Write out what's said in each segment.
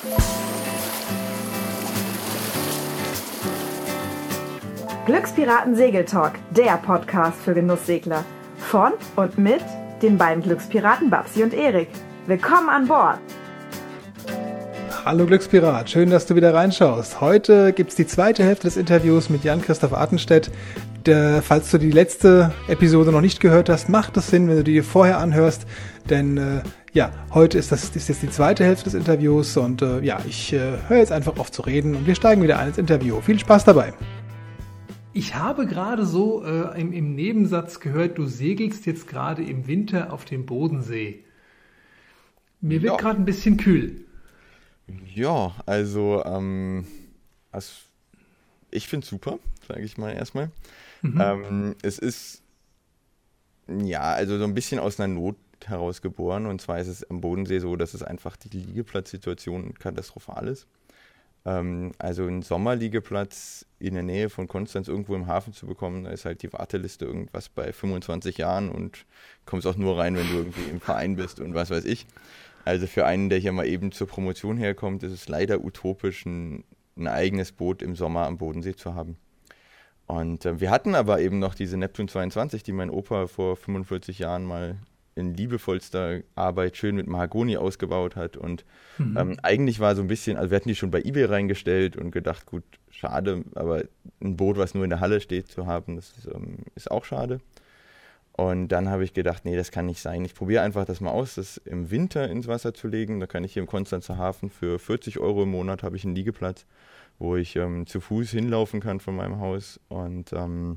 Glückspiraten Segeltalk, der Podcast für Genusssegler. Von und mit den beiden Glückspiraten Babsi und Erik. Willkommen an Bord! Hallo Glückspirat, schön, dass du wieder reinschaust. Heute gibt es die zweite Hälfte des Interviews mit Jan-Christoph Artenstedt. Falls du die letzte Episode noch nicht gehört hast, macht es Sinn, wenn du die vorher anhörst, denn heute ist jetzt die zweite Hälfte des Interviews und ich höre jetzt einfach auf zu reden und wir steigen wieder ein ins Interview. Viel Spaß dabei! Ich habe gerade so im Nebensatz gehört, du segelst jetzt gerade im Winter auf dem Bodensee. Mir wird gerade ein bisschen kühl. Ja, also ich finde es super, sage ich mal erstmal. Es ist also so ein bisschen aus einer Not heraus geboren, und zwar ist es am Bodensee so, dass es einfach die Liegeplatzsituation katastrophal ist. Also einen Sommerliegeplatz in der Nähe von Konstanz irgendwo im Hafen zu bekommen, da ist halt die Warteliste irgendwas bei 25 Jahren und kommst auch nur rein, wenn du irgendwie im Verein bist und was weiß ich. Also für einen, der hier mal eben zur Promotion herkommt, ist es leider utopisch, ein eigenes Boot im Sommer am Bodensee zu haben. Und wir hatten aber eben noch diese Neptun 22, die mein Opa vor 45 Jahren mal in liebevollster Arbeit schön mit Mahagoni ausgebaut hat. Und eigentlich war so ein bisschen, also wir hatten die schon bei eBay reingestellt und gedacht, gut, schade, aber ein Boot, was nur in der Halle steht, zu haben, das ist auch schade. Und dann habe ich gedacht, nee, das kann nicht sein. Ich probiere einfach das mal aus, das im Winter ins Wasser zu legen. Da kann ich hier im Konstanzer Hafen für 40 € im Monat habe ich einen Liegeplatz, wo ich zu Fuß hinlaufen kann von meinem Haus. Und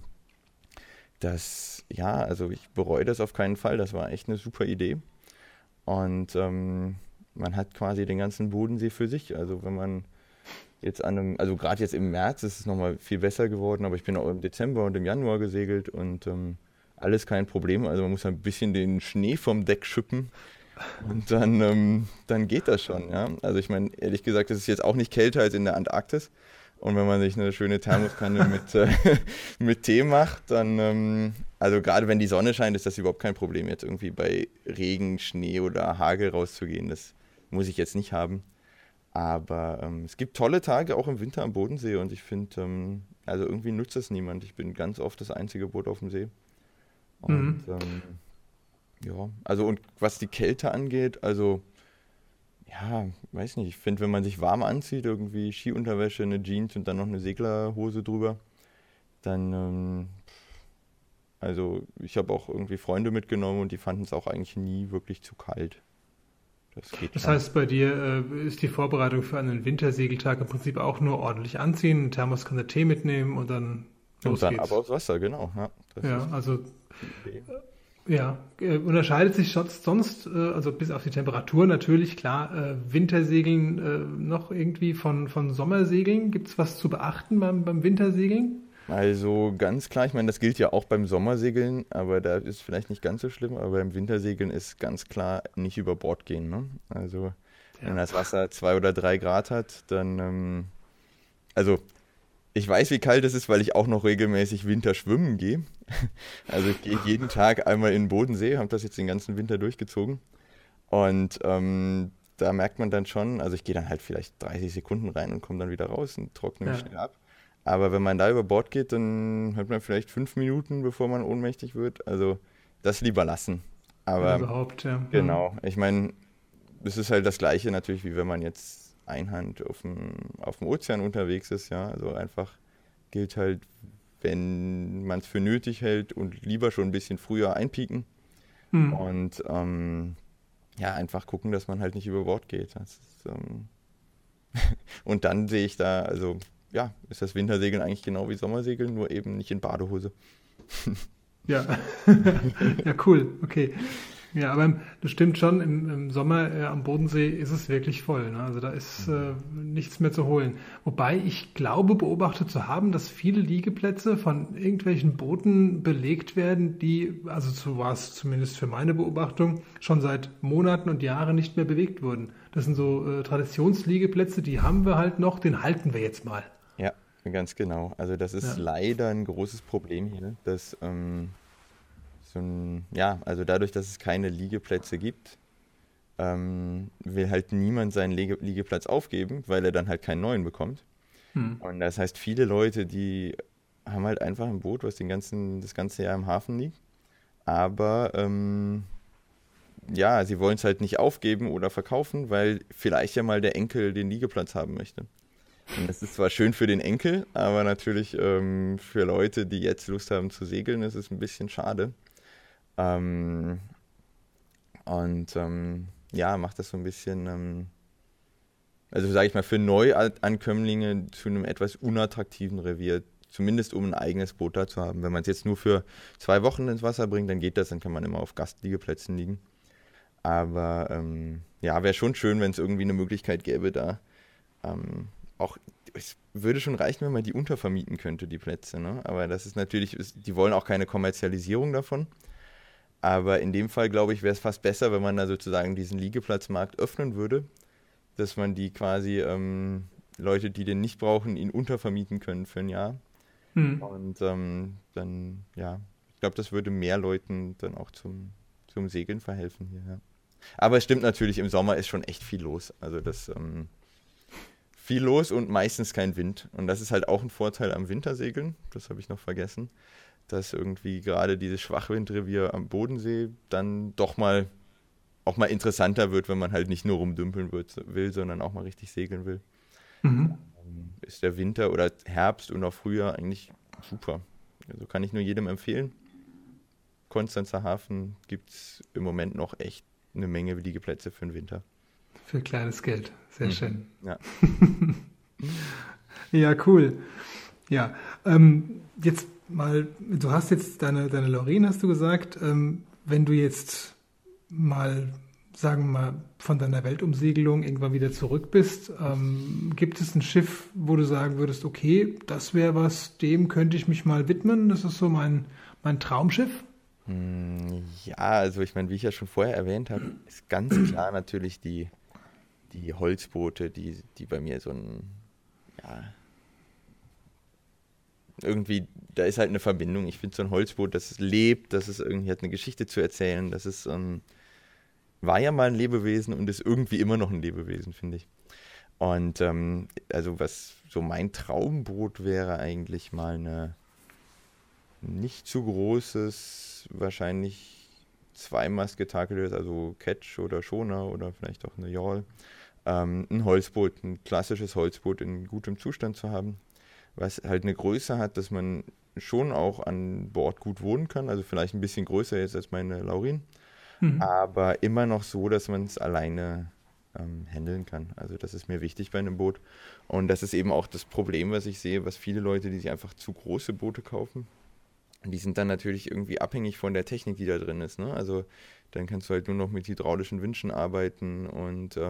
also ich bereue das auf keinen Fall. Das war echt eine super Idee. Und man hat quasi den ganzen Bodensee für sich. Also wenn man jetzt also gerade jetzt im März ist es nochmal viel besser geworden, aber ich bin auch im Dezember und im Januar gesegelt und alles kein Problem. Also man muss ein bisschen den Schnee vom Deck schippen und dann geht das schon. Ja? Also ich meine, ehrlich gesagt, es ist jetzt auch nicht kälter als in der Antarktis. Und wenn man sich eine schöne Thermoskanne mit Tee macht, dann, also gerade wenn die Sonne scheint, ist das überhaupt kein Problem, jetzt irgendwie bei Regen, Schnee oder Hagel rauszugehen. Das muss ich jetzt nicht haben. Aber es gibt tolle Tage auch im Winter am Bodensee und ich finde, also irgendwie nutzt das niemand. Ich bin ganz oft das einzige Boot auf dem See. Und also und was die Kälte angeht, also ja, weiß nicht, ich finde, wenn man sich warm anzieht, irgendwie Skiunterwäsche, eine Jeans und dann noch eine Seglerhose drüber, dann, also ich habe auch irgendwie Freunde mitgenommen und die fanden es auch eigentlich nie wirklich zu kalt. Das heißt, bei dir ist die Vorbereitung für einen Wintersegeltag im Prinzip auch nur ordentlich anziehen, eine Thermoskanne Tee mitnehmen und dann los geht's. Aber aufs Wasser, genau. Unterscheidet sich sonst, also bis auf die Temperatur natürlich, klar, Wintersegeln noch irgendwie von Sommersegeln? Gibt es was zu beachten beim Wintersegeln? Also ganz klar, ich meine, das gilt ja auch beim Sommersegeln, aber da ist vielleicht nicht ganz so schlimm, aber beim Wintersegeln ist ganz klar nicht über Bord gehen, ne? Also wenn das Wasser 2 oder 3 Grad hat, dann, also ich weiß, wie kalt es ist, weil ich auch noch regelmäßig Winter schwimmen gehe. Also ich gehe jeden Tag einmal in den Bodensee, habe das jetzt den ganzen Winter durchgezogen. Und da merkt man dann schon, also ich gehe dann halt vielleicht 30 Sekunden rein und komme dann wieder raus und trockne mich schnell ab. Aber wenn man da über Bord geht, dann hat man vielleicht 5 Minuten, bevor man ohnmächtig wird. Also das lieber lassen. Aber überhaupt, ja. Genau, ich meine, es ist halt das Gleiche natürlich, wie wenn man jetzt Einhand auf dem Ozean unterwegs ist, ja, also einfach gilt halt, wenn man es für nötig hält und lieber schon ein bisschen früher einpieken und einfach gucken, dass man halt nicht über Bord geht. Das ist, und dann sehe ich da, also ja, ist das Wintersegeln eigentlich genau wie Sommersegeln, nur eben nicht in Badehose. Ja, ja, cool, okay. Ja, aber das stimmt schon, im Sommer am Bodensee ist es wirklich voll, ne? Also da ist nichts mehr zu holen. Wobei ich glaube, beobachtet zu haben, dass viele Liegeplätze von irgendwelchen Booten belegt werden, die, also so war es zumindest für meine Beobachtung, schon seit Monaten und Jahren nicht mehr bewegt wurden. Das sind so Traditionsliegeplätze, die haben wir halt noch, den halten wir jetzt mal. Ja, ganz genau. Also das ist leider ein großes Problem hier, dass also dadurch, dass es keine Liegeplätze gibt, will halt niemand seinen Liegeplatz aufgeben, weil er dann halt keinen neuen bekommt. Hm. Und das heißt, viele Leute, die haben halt einfach ein Boot, was das ganze Jahr im Hafen liegt. Aber ja, sie wollen es halt nicht aufgeben oder verkaufen, weil vielleicht ja mal der Enkel den Liegeplatz haben möchte. Und das ist zwar schön für den Enkel, aber natürlich für Leute, die jetzt Lust haben zu segeln, ist es ein bisschen schade. Ähm, ja, macht das so ein bisschen, also sage ich mal, für Neuankömmlinge zu einem etwas unattraktiven Revier, zumindest um ein eigenes Boot da zu haben. Wenn man es jetzt nur für 2 Wochen ins Wasser bringt, dann geht das, dann kann man immer auf Gastliegeplätzen liegen. Aber ja, wäre schon schön, wenn es irgendwie eine Möglichkeit gäbe, da auch, es würde schon reichen, wenn man die untervermieten könnte, die Plätze, ne? Aber das ist natürlich, die wollen auch keine Kommerzialisierung davon. Aber in dem Fall, glaube ich, wäre es fast besser, wenn man da sozusagen diesen Liegeplatzmarkt öffnen würde, dass man die quasi Leute, die den nicht brauchen, ihn untervermieten können für ein Jahr. Hm. Und dann, ja, ich glaube, das würde mehr Leuten dann auch zum Segeln verhelfen hier. Ja. Aber es stimmt natürlich, im Sommer ist schon echt viel los. Also das viel los und meistens kein Wind. Und das ist halt auch ein Vorteil am Wintersegeln. Das habe ich noch vergessen. Dass irgendwie gerade dieses Schwachwindrevier am Bodensee dann doch mal auch mal interessanter wird, wenn man halt nicht nur rumdümpeln will, sondern auch mal richtig segeln will. Mhm. Ist der Winter oder Herbst und auch Frühjahr eigentlich super. Also kann ich nur jedem empfehlen. Konstanzer Hafen gibt es im Moment noch echt eine Menge Liegeplätze für den Winter. Für kleines Geld. Sehr schön. Ja. Ja, cool. Ja, jetzt mal, du hast jetzt deine Lorraine, hast du gesagt. Wenn du jetzt mal, sagen wir mal, von deiner Weltumsegelung irgendwann wieder zurück bist, gibt es ein Schiff, wo du sagen würdest, okay, das wäre was, dem könnte ich mich mal widmen, das ist so mein Traumschiff? Ja, also ich meine, wie ich ja schon vorher erwähnt habe, ist ganz klar natürlich die Holzboote, die bei mir so ein, ja, irgendwie, da ist halt eine Verbindung. Ich finde so ein Holzboot, das es lebt, das es irgendwie hat eine Geschichte zu erzählen, das ist, war ja mal ein Lebewesen und ist irgendwie immer noch ein Lebewesen, finde ich. Und also was so mein Traumboot wäre eigentlich mal eine nicht zu großes, wahrscheinlich Zweimast getakeltes, also Ketch oder Schoner oder vielleicht auch eine Yawl. Ein Holzboot, ein klassisches Holzboot in gutem Zustand zu haben, was halt eine Größe hat, dass man schon auch an Bord gut wohnen kann, also vielleicht ein bisschen größer jetzt als meine Laurin, Mhm. aber immer noch so, dass man es alleine handeln kann. Also das ist mir wichtig bei einem Boot. Und das ist eben auch das Problem, was ich sehe, was viele Leute, die sich einfach zu große Boote kaufen, die sind dann natürlich irgendwie abhängig von der Technik, die da drin ist, ne? Also dann kannst du halt nur noch mit hydraulischen Winschen arbeiten und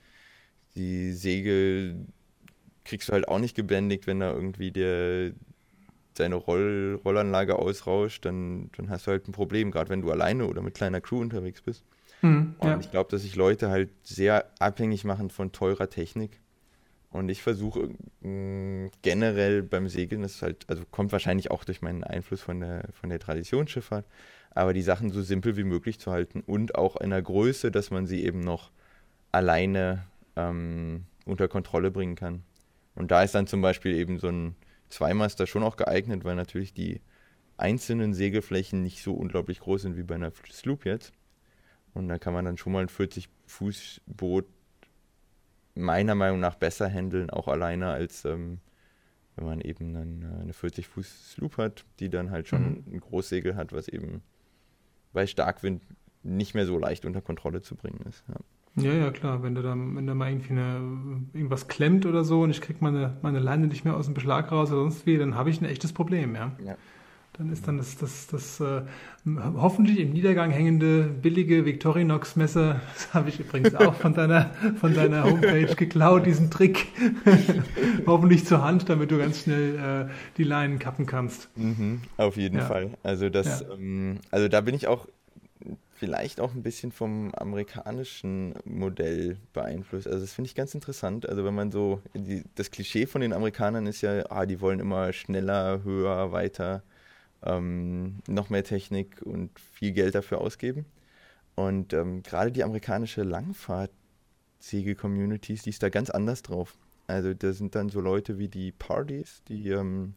die Segel kriegst du halt auch nicht gebändigt, wenn da irgendwie deine Rollanlage ausrauscht, dann hast du halt ein Problem, gerade wenn du alleine oder mit kleiner Crew unterwegs bist. Mhm. Und Ja. ich glaube, dass sich Leute halt sehr abhängig machen von teurer Technik. Und ich versuche generell beim Segeln, das ist halt, also kommt wahrscheinlich auch durch meinen Einfluss von der Traditionsschifffahrt, aber die Sachen so simpel wie möglich zu halten und auch in einer Größe, dass man sie eben noch alleine unter Kontrolle bringen kann. Und da ist dann zum Beispiel eben so ein Zweimaster schon auch geeignet, weil natürlich die einzelnen Segelflächen nicht so unglaublich groß sind wie bei einer Sloop jetzt. Und da kann man dann schon mal ein 40-Fuß-Boot meiner Meinung nach besser handeln, auch alleine, als wenn man eben eine 40-Fuß-Sloop hat, die dann halt schon ein Großsegel hat, was eben bei Starkwind nicht mehr so leicht unter Kontrolle zu bringen ist. Ja. Ja, ja, klar. Wenn da mal irgendwie irgendwas klemmt oder so und ich krieg meine Leine nicht mehr aus dem Beschlag raus oder sonst wie, dann habe ich ein echtes Problem, ja. Ja. Dann ist dann das hoffentlich im Niedergang hängende billige Victorinox-Messer, das habe ich übrigens auch von deiner Homepage geklaut, diesen Trick, hoffentlich zur Hand, damit du ganz schnell die Leinen kappen kannst. Auf jeden Ja, Fall. Also ja. also da bin ich auch vielleicht auch ein bisschen vom amerikanischen Modell beeinflusst. Also das finde ich ganz interessant. Also wenn man so, das Klischee von den Amerikanern ist ja, die wollen immer schneller, höher, weiter, noch mehr Technik und viel Geld dafür ausgeben. Und gerade die amerikanische Langfahrt-Segel-Communities, die ist da ganz anders drauf. Also da sind dann so Leute wie die Pardys, die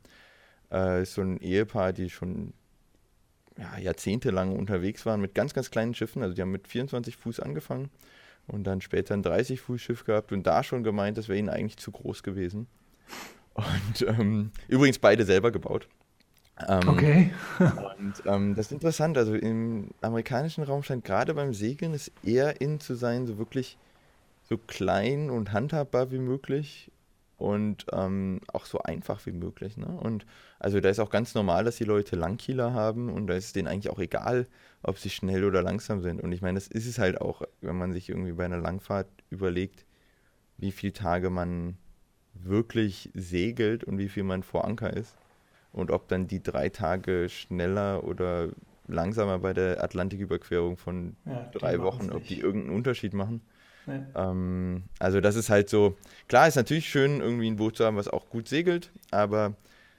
ist so ein Ehepaar, die schon jahrzehntelang unterwegs waren mit ganz, ganz kleinen Schiffen. Also die haben mit 24 Fuß angefangen und dann später ein 30-Fuß-Schiff gehabt und da schon gemeint, das wäre ihnen eigentlich zu groß gewesen. Und übrigens beide selber gebaut. Okay. Und das ist interessant, also im amerikanischen Raum scheint gerade beim Segeln es eher in zu sein, so wirklich so klein und handhabbar wie möglich und auch so einfach wie möglich. Ne? Und also da ist auch ganz normal, dass die Leute Langkieler haben und da ist es denen eigentlich auch egal, ob sie schnell oder langsam sind. Und ich meine, das ist es halt auch, wenn man sich irgendwie bei einer Langfahrt überlegt, wie viele Tage man wirklich segelt und wie viel man vor Anker ist. Und ob dann die 3 Tage schneller oder langsamer bei der Atlantiküberquerung von Ja, die 3 machen es Wochen, ob die nicht. irgendeinen Unterschied machen. Nee. Also das ist halt so, klar ist natürlich schön, irgendwie ein Boot zu haben, was auch gut segelt, aber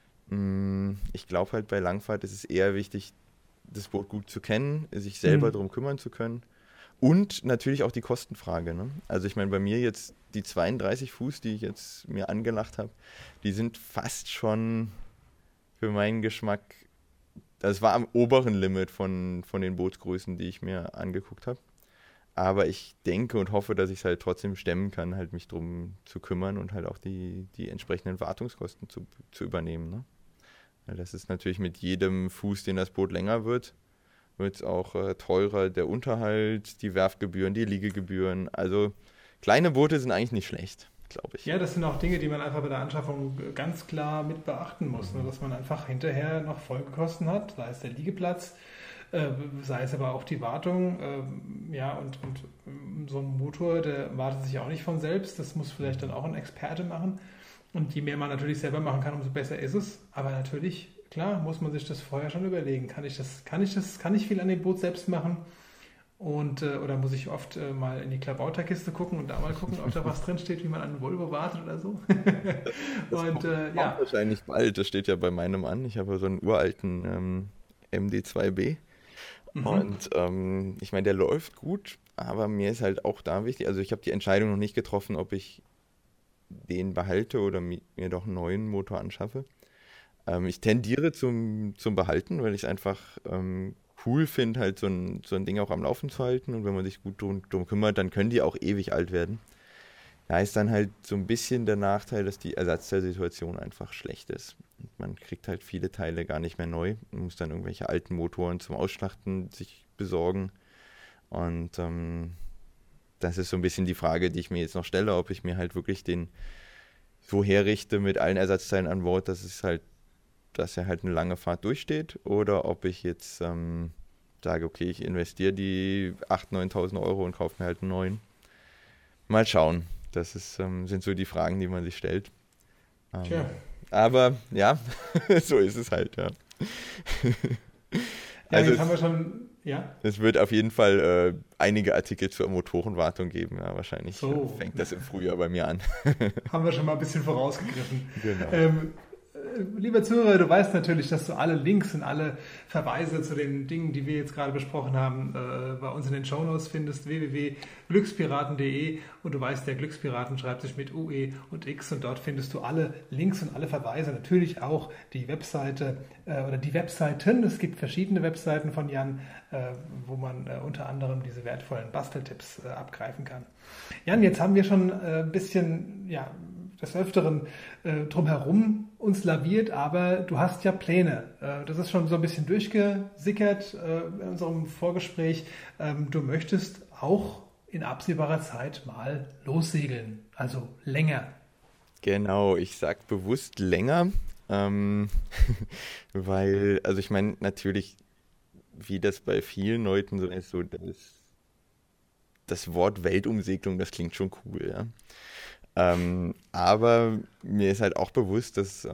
ich glaube halt bei Langfahrt ist es eher wichtig, das Boot gut zu kennen, sich selber Mhm. darum kümmern zu können und natürlich auch die Kostenfrage. Ne? Also ich meine, bei mir jetzt die 32 Fuß, die ich jetzt mir angelacht habe, die sind fast schon für meinen Geschmack, das war am oberen Limit von den Bootsgrößen, die ich mir angeguckt habe. Aber ich denke und hoffe, dass ich es halt trotzdem stemmen kann, halt mich drum zu kümmern und halt auch die entsprechenden Wartungskosten zu übernehmen. Ne? Weil das ist natürlich mit jedem Fuß, den das Boot länger wird es auch teurer, der Unterhalt, die Werftgebühren, die Liegegebühren. Also kleine Boote sind eigentlich nicht schlecht, glaube ich. Ja, das sind auch Dinge, die man einfach bei der Anschaffung ganz klar mit beachten muss, ne? Dass man einfach hinterher noch Folgekosten hat, sei es der Liegeplatz, sei es aber auch die Wartung. Ja, und so ein Motor, der wartet sich auch nicht von selbst. Das muss vielleicht dann auch ein Experte machen. Und je mehr man natürlich selber machen kann, umso besser ist es. Aber natürlich, klar, muss man sich das vorher schon überlegen. Kann ich viel an dem Boot selbst machen? Und, oder muss ich oft mal in die Klabauterkiste gucken und da mal gucken, ob da was drin steht, wie man an einen Volvo wartet oder so. Das Und kommt ja. wahrscheinlich bald, das steht ja bei meinem an. Ich habe so einen uralten MD2B Mhm. und ich meine, der läuft gut, aber mir ist halt auch da wichtig, also ich habe die Entscheidung noch nicht getroffen, ob ich den behalte oder mir doch einen neuen Motor anschaffe. Ich tendiere zum Behalten, weil ich es einfach cool finde, halt so ein Ding auch am Laufen zu halten. Und wenn man sich gut drum kümmert, dann können die auch ewig alt werden. Da ist dann halt so ein bisschen der Nachteil, dass die Ersatzteilsituation einfach schlecht ist. Und man kriegt halt viele Teile gar nicht mehr neu. Man muss dann irgendwelche alten Motoren zum Ausschlachten sich besorgen. Und das ist so ein bisschen die Frage, die ich mir jetzt noch stelle, ob ich mir halt wirklich den so herrichte mit allen Ersatzteilen an Bord, dass er halt eine lange Fahrt durchsteht, oder ob ich jetzt sage, okay, ich investiere die 8.000, 9.000 Euro und kaufe mir halt einen neuen. Mal schauen. Das sind so die Fragen, die man sich stellt. Tja. Aber ja, so ist es halt, ja. Ja, Also jetzt haben wir schon, ja, es wird auf jeden Fall einige Artikel zur Motorenwartung geben. Ja, wahrscheinlich so, fängt das im Frühjahr bei mir an. haben wir schon mal ein bisschen vorausgegriffen. Genau. Lieber Zuhörer, du weißt natürlich, dass du alle Links und alle Verweise zu den Dingen, die wir jetzt gerade besprochen haben, bei uns in den Shownotes findest, www.glückspiraten.de, und du weißt, der Glückspiraten schreibt sich mit UE und X, und dort findest du alle Links und alle Verweise, natürlich auch die Webseite oder die Webseiten. Es gibt verschiedene Webseiten von Jan, wo man unter anderem diese wertvollen Basteltipps abgreifen kann. Jan, jetzt haben wir schon ein bisschen, ja, des Öfteren drumherum uns laviert, aber du hast ja Pläne. Das ist schon so ein bisschen durchgesickert in unserem Vorgespräch. Du möchtest auch in absehbarer Zeit mal lossegeln, also länger. Genau, ich sag bewusst länger, weil, also ich meine, natürlich, wie das bei vielen Leuten so ist, so das Wort Weltumsegelung, das klingt schon cool, ja. Aber mir ist halt auch bewusst, dass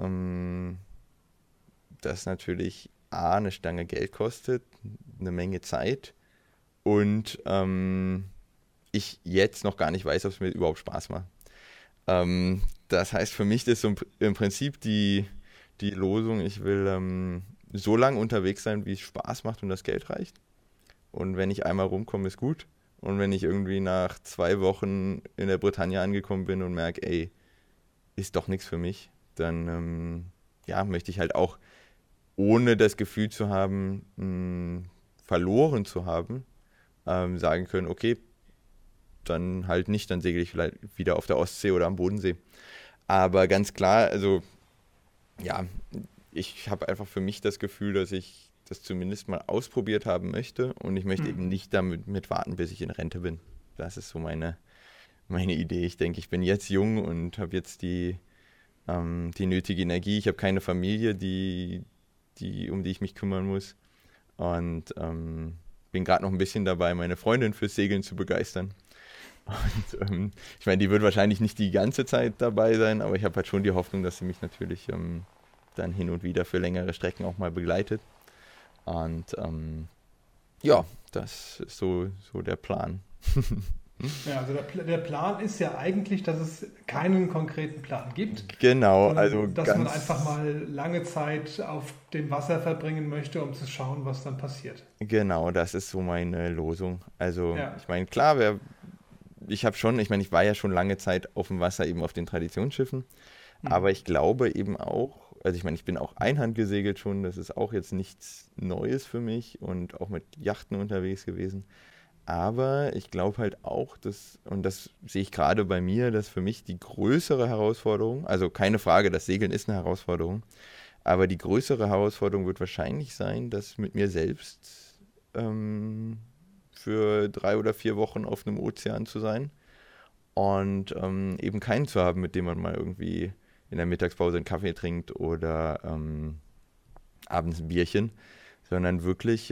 das natürlich A, eine Stange Geld kostet, eine Menge Zeit und ich jetzt noch gar nicht weiß, ob es mir überhaupt Spaß macht. Das heißt, für mich ist so im Prinzip die Losung, ich will so lange unterwegs sein, wie es Spaß macht und das Geld reicht. und wenn ich einmal rumkomme, ist gut. Und wenn ich irgendwie nach 2 Wochen in der Bretagne angekommen bin und merke, ey, ist doch nichts für mich, dann möchte ich halt auch, ohne das Gefühl zu haben, verloren zu haben, sagen können, okay, dann halt nicht, dann segel ich vielleicht wieder auf der Ostsee oder am Bodensee. Aber ganz klar, also ja, ich habe einfach für mich das Gefühl, dass ich das zumindest mal ausprobiert haben möchte und ich möchte eben nicht damit warten, bis ich in Rente bin. Das ist so meine Idee. Ich denke, ich bin jetzt jung und habe jetzt die nötige Energie. Ich habe keine Familie, um die ich mich kümmern muss. Und bin gerade noch ein bisschen dabei, meine Freundin fürs Segeln zu begeistern. Und ich meine, die wird wahrscheinlich nicht die ganze Zeit dabei sein, aber ich habe halt schon die Hoffnung, dass sie mich natürlich dann hin und wieder für längere Strecken auch mal begleitet. Und das ist so der Plan. Ja, also der Plan ist ja eigentlich, dass es keinen konkreten Plan gibt. Genau, also dass man einfach mal lange Zeit auf dem Wasser verbringen möchte, um zu schauen, was dann passiert. Genau, das ist so meine Losung. Also ich meine, klar, ich war ja schon lange Zeit auf dem Wasser, eben auf den Traditionsschiffen, aber ich glaube eben auch, also ich meine, ich bin auch Einhand gesegelt schon, das ist auch jetzt nichts Neues für mich und auch mit Yachten unterwegs gewesen. Aber ich glaube halt auch, und das sehe ich gerade bei mir, dass für mich die größere Herausforderung, also keine Frage, das Segeln ist eine Herausforderung, aber die größere Herausforderung wird wahrscheinlich sein, das mit mir selbst für 3 oder 4 Wochen auf einem Ozean zu sein und eben keinen zu haben, mit dem man mal irgendwie in der Mittagspause einen Kaffee trinkt oder abends ein Bierchen, sondern wirklich,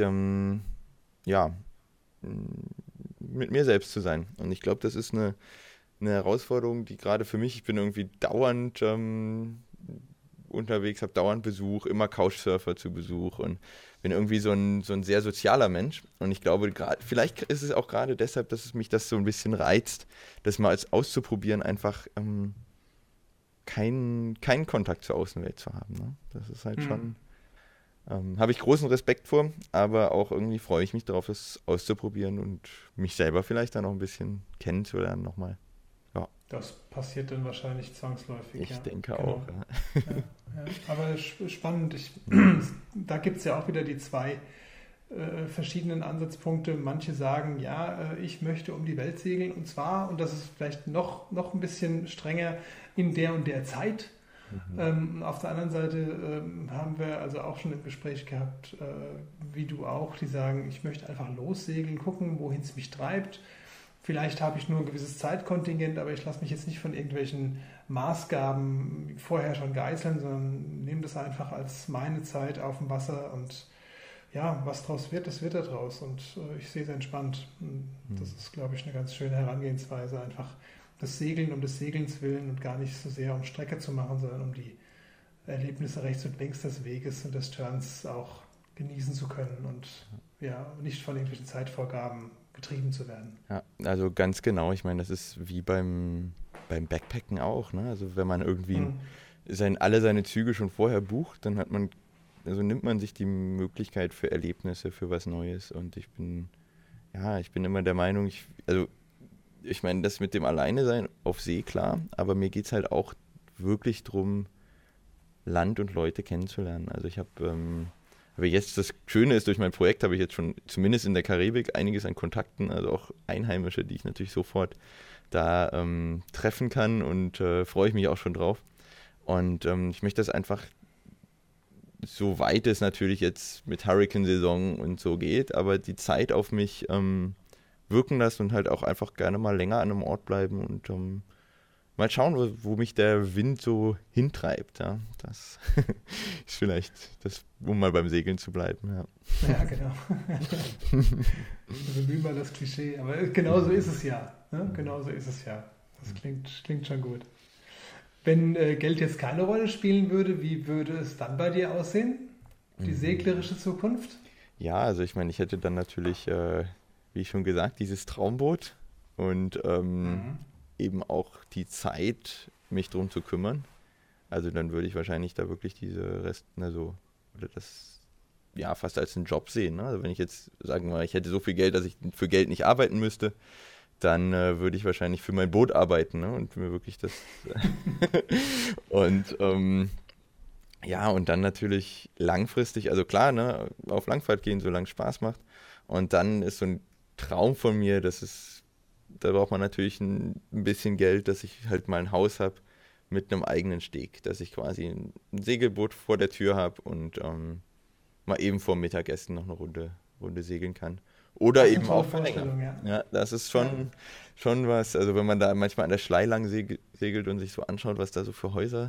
mit mir selbst zu sein. Und ich glaube, das ist eine Herausforderung, die gerade für mich, ich bin irgendwie dauernd unterwegs, habe dauernd Besuch, immer Couchsurfer zu Besuch und bin irgendwie so ein sehr sozialer Mensch. Und ich glaube, vielleicht ist es auch gerade deshalb, dass es mich das so ein bisschen reizt, das mal auszuprobieren, einfach keinen Kontakt zur Außenwelt zu haben. Ne? Das ist halt schon... habe ich großen Respekt vor, aber auch irgendwie freue ich mich darauf, es auszuprobieren und mich selber vielleicht dann noch ein bisschen kennenzulernen nochmal. Ja. Das passiert dann wahrscheinlich zwangsläufig. Ich denke auch. Ja. Aber spannend. Da gibt es ja auch wieder die 2 verschiedenen Ansatzpunkte. Manche sagen, ich möchte um die Welt segeln und zwar, und das ist vielleicht noch ein bisschen strenger, in der und der Zeit. Auf der anderen Seite haben wir also auch schon im Gespräch gehabt, wie du auch, die sagen, ich möchte einfach lossegeln, gucken, wohin es mich treibt. Vielleicht habe ich nur ein gewisses Zeitkontingent, aber ich lasse mich jetzt nicht von irgendwelchen Maßgaben vorher schon geißeln, sondern nehme das einfach als meine Zeit auf dem Wasser und was draus wird, das wird da draus und ich sehe es entspannt. Das ist, glaube ich, eine ganz schöne Herangehensweise, einfach das Segeln um des Segelns willen und gar nicht so sehr um Strecke zu machen, sondern um die Erlebnisse rechts und links des Weges und des Turns auch genießen zu können und nicht von irgendwelchen Zeitvorgaben getrieben zu werden. Ja, also ganz genau. Ich meine, das ist wie beim Backpacken auch. Ne? Also wenn man irgendwie alle seine Züge schon vorher bucht, dann nimmt man sich die Möglichkeit für Erlebnisse, für was Neues. Und ich bin immer der Meinung, ich meine, das mit dem Alleine-Sein auf See, klar, aber mir geht es halt auch wirklich darum, Land und Leute kennenzulernen. Also ich aber jetzt, das Schöne ist, durch mein Projekt habe ich jetzt schon, zumindest in der Karibik, einiges an Kontakten, also auch Einheimische, die ich natürlich sofort da treffen kann und freue ich mich auch schon drauf. Und ich möchte das einfach, so weit es natürlich jetzt mit Hurricane-Saison und so geht, aber die Zeit auf mich wirken lassen und halt auch einfach gerne mal länger an einem Ort bleiben und mal schauen, wo mich der Wind so hintreibt. Ja. Das ist vielleicht das, um mal beim Segeln zu bleiben. Ja genau. Wir bemühen mal das Klischee, aber genau so ist es ja. Ne? Genau so ist es ja. Das klingt schon gut. Wenn Geld jetzt keine Rolle spielen würde, wie würde es dann bei dir aussehen? Die seglerische Zukunft? Ja, also ich meine, ich hätte dann natürlich, wie schon gesagt, dieses Traumboot und eben auch die Zeit, mich drum zu kümmern. Also dann würde ich wahrscheinlich da wirklich ja fast als einen Job sehen. Ne? Also wenn ich jetzt, sagen wir mal, ich hätte so viel Geld, dass ich für Geld nicht arbeiten müsste, dann würde ich wahrscheinlich für mein Boot arbeiten, ne? Und mir wirklich das und ja, und dann natürlich langfristig, also klar, ne, auf Langfahrt gehen, solange es Spaß macht. Und dann ist so ein Traum von mir, da braucht man natürlich ein bisschen Geld, dass ich halt mal ein Haus habe mit einem eigenen Steg, dass ich quasi ein Segelboot vor der Tür habe und mal eben vor Mittagessen noch eine Runde segeln kann. Oder Das ist eine eben tolle auch für länger. Vorstellung, ja. Ja, das ist Ja. schon was. Also wenn man da manchmal an der Schlei lang segelt und sich so anschaut, was da so für Häuser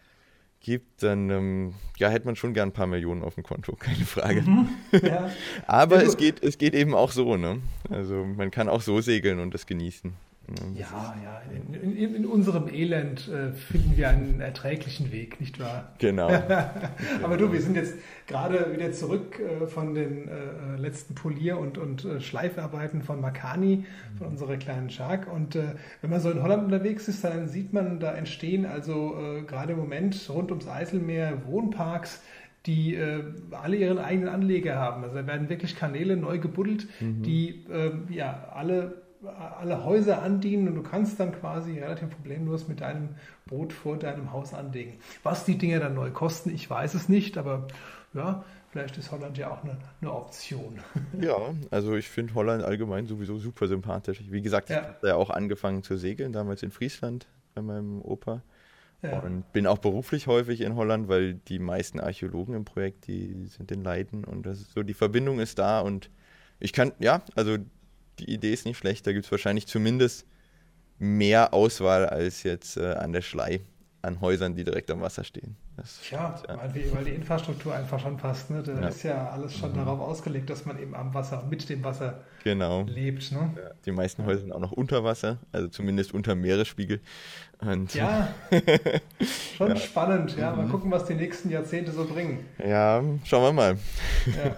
gibt, dann ja, hätte man schon gern ein paar Millionen auf dem Konto, keine Frage. Ja. Aber Ja, es gut. geht eben auch so, ne? Also man kann auch so segeln und das genießen. Ja, ja, in unserem Elend finden wir einen erträglichen Weg, nicht wahr? Genau. Aber du, wir sind jetzt gerade wieder zurück von den letzten Polier- und Schleifarbeiten von Makani, von unserer kleinen Shark. Und wenn man so in Holland unterwegs ist, dann sieht man, da entstehen also gerade im Moment rund ums Eiselmeer Wohnparks, die alle ihren eigenen Anleger haben. Also da werden wirklich Kanäle neu gebuddelt, die ja alle Häuser andienen und du kannst dann quasi relativ problemlos mit deinem Boot vor deinem Haus anlegen. Was die Dinger dann neu kosten, ich weiß es nicht, aber ja, vielleicht ist Holland ja auch eine Option. Ja, also ich finde Holland allgemein sowieso super sympathisch. Wie gesagt, ich Ja, habe ja auch angefangen zu segeln, damals in Friesland bei meinem Opa. ja, Und bin auch beruflich häufig in Holland, weil die meisten Archäologen im Projekt, die sind in Leiden und das ist so, die Verbindung ist da und ich kann, ja, also die Idee ist nicht schlecht, da gibt es wahrscheinlich zumindest mehr Auswahl als jetzt an der Schlei an Häusern, die direkt am Wasser stehen. tja, Ja, weil die Infrastruktur einfach schon passt. Ne? Da ja, ist ja alles schon darauf ausgelegt, dass man eben am Wasser und mit dem Wasser genau. lebt. Ne? Ja, die meisten Ja, Häuser sind auch noch unter Wasser, also zumindest unter dem Meeresspiegel. Und ja, schon ja, spannend. Ja, mal mhm. gucken, was die nächsten Jahrzehnte so bringen. Ja, schauen wir mal. Ja.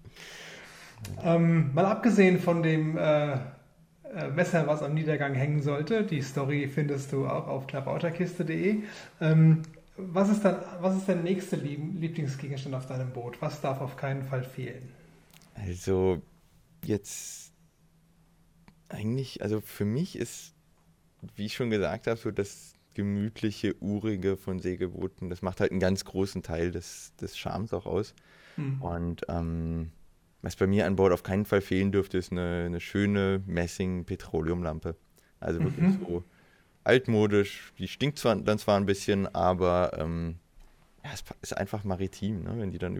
Mal abgesehen von dem Messer, was am Niedergang hängen sollte, die Story findest du auch auf klabauterkiste.de. Was ist der nächste Lieblingsgegenstand auf deinem Boot? Was darf auf keinen Fall fehlen? Also jetzt eigentlich, also für mich ist, wie ich schon gesagt habe, so das gemütliche, urige von Segelbooten, das macht halt einen ganz großen Teil des Charmes auch aus. Hm. Und was bei mir an Bord auf keinen Fall fehlen dürfte, ist eine schöne Messing-Petroleumlampe. Also wirklich Mhm. so altmodisch, die stinkt dann zwar ein bisschen, aber ja, es ist einfach maritim, ne? Wenn die dann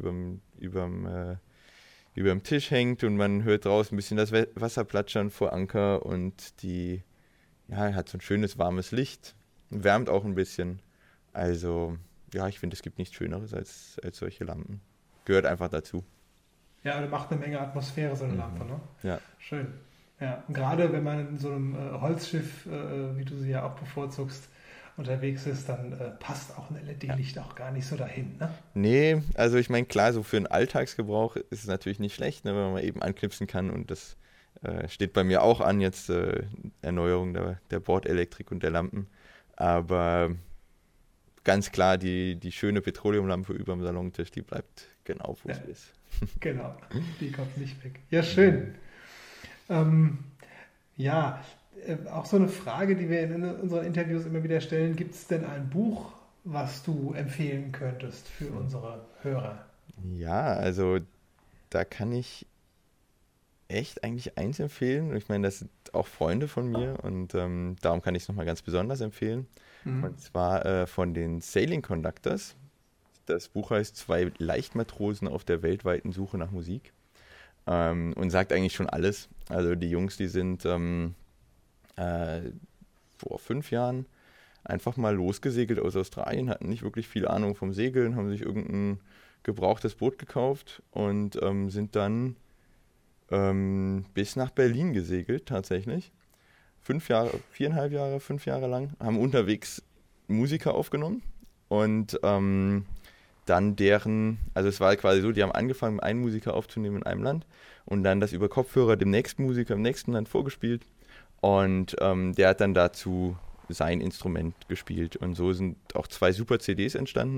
überm Tisch hängt und man hört draußen ein bisschen das Wasser plätschern vor Anker und die ja, hat so ein schönes warmes Licht, wärmt auch ein bisschen. Also ja, ich finde, es gibt nichts Schöneres als solche Lampen. Gehört einfach dazu. Ja, und macht eine Menge Atmosphäre, so eine Lampe, Mhm. ne? Ja. Schön. Ja, und gerade wenn man in so einem Holzschiff, wie du sie ja auch bevorzugst, unterwegs ist, dann passt auch ein Ja. LED-Licht auch gar nicht so dahin, ne? Nee, also ich meine, klar, so für den Alltagsgebrauch ist es natürlich nicht schlecht, ne, wenn man mal eben anknipsen kann und das steht bei mir auch an, jetzt Erneuerung der Bordelektrik und der Lampen. Aber ganz klar, die schöne Petroleumlampe über dem Salontisch, die bleibt genau, wo Ja, sie ist. genau. Die kommt nicht weg. Ja, Mhm. schön. Ähm, ja, auch so eine Frage, die wir in unseren Interviews immer wieder stellen. Gibt es denn ein Buch, was du empfehlen könntest für unsere Hörer? Ja, also da kann ich echt eigentlich eins empfehlen. Ich meine, das sind auch Freunde von mir und darum kann ich es nochmal ganz besonders empfehlen. Mhm. Und zwar von den Sailing Conductors. Das Buch heißt Zwei Leichtmatrosen auf der weltweiten Suche nach Musik und sagt eigentlich schon alles. Also die Jungs, die sind äh, vor 5 Jahren einfach mal losgesegelt aus Australien, hatten nicht wirklich viel Ahnung vom Segeln, haben sich irgendein gebrauchtes Boot gekauft und sind dann bis nach Berlin gesegelt, tatsächlich. 5 Jahre, 4,5 Jahre, 5 Jahre lang, haben unterwegs Musiker aufgenommen und dann also es war quasi so, die haben angefangen, einen Musiker aufzunehmen in einem Land und dann das über Kopfhörer dem nächsten Musiker im nächsten Land vorgespielt und der hat dann dazu sein Instrument gespielt und so sind auch 2 super CDs entstanden